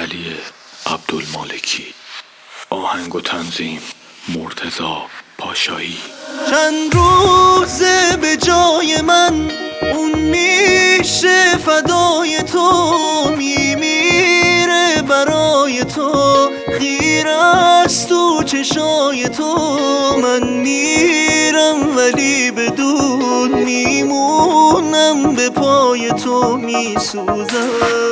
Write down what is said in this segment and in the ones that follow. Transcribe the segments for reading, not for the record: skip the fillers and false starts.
علی عبدالمالکی. آهنگ و تنظیم مرتضی پاشایی. چند روزه به جای من اون میشه فدای تو، میمیره برای تو، خیره است تو چشای تو. من میرم ولی بدون میمونم، به پای تو میسوزم.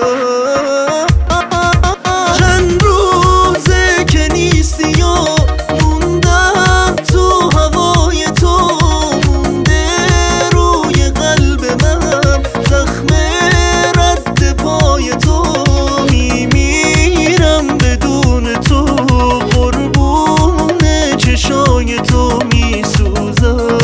چند روزه که نیستی و موندم تو هوای تو، مونده روی قلب من زخم رد پای تو. میمیرم بدون تو، قربون چشای تو میسوزم.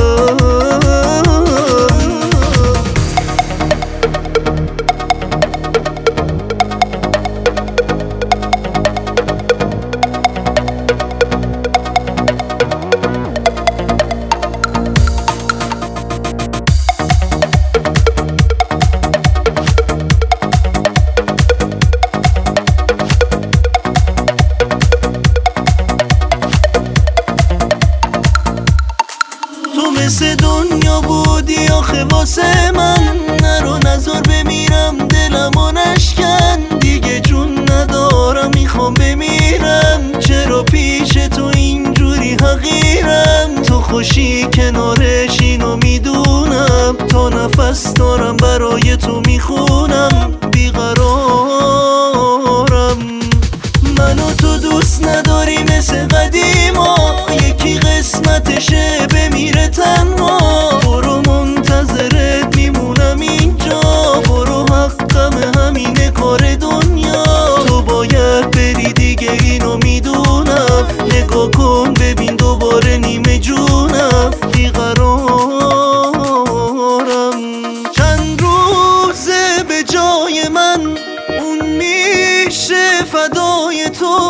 تو مثل دنیا بودی آخه واسه من، نرو نزار بمیرم دلمو نشکن. دیگه جون ندارم میخوام بمیرم، چرا پیش تو اینجوری حقیرم. تو خوشی کنارش اینو میدونم، تا نفس دارم برای تو میخونم. بیقرارم منو تو دوست نداری مثل قدیما، یکی قسمتشه بمیره تنها. برو منتظرت میمونم اینجا، برو حقم همینه کار دنیا. تو باید بری دیگه اینو میدونم، نگاه کن ببین دوباره نیمه جونم. بیقرارم چند روزه به جای من اون میشه فدای تو،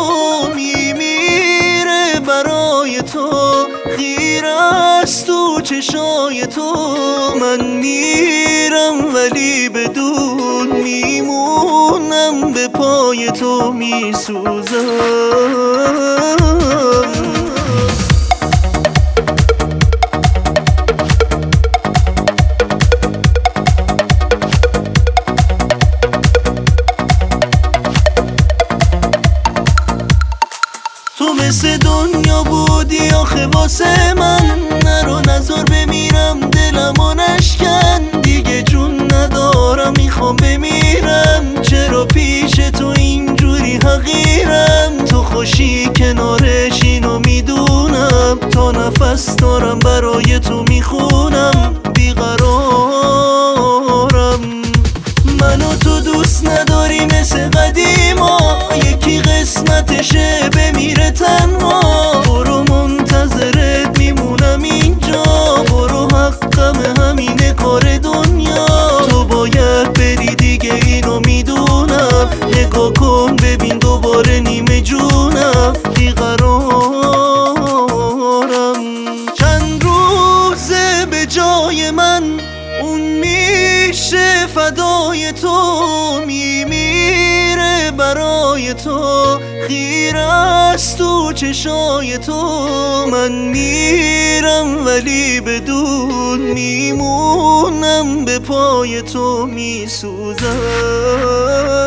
میمیره برای تو، خیره است تو چشای تو. من میرم ولی بدون میمونم، به پای تو میسوزم. تو مثل دنیا بودی آخه واسه من، نرو نزار بمیرم دلمو نشکن. دیگه جون ندارم میخوام بمیرم، چرا پیش تو اینجوری حقیرم. تو خوشی کنارش اینو میدونم، تا نفس دارم برای تو میخونم. بیقرارم منو تو دوست نداری مثل قدیما، یکی قسمتشه بمیره تنها. برو منتظرت میمونم اینجا، برو حقم همینه کار دنیا. تو باید بری دیگه اینو میدونم، نگاه کن ببین دوباره نیمه جونم. بیقرارم چند روزه به جای من اون میشه فدای تو، میمیره برای تو، خیره است تو چشای تو. من میرم ولی بدون میمونم، به پای تو میسوزم.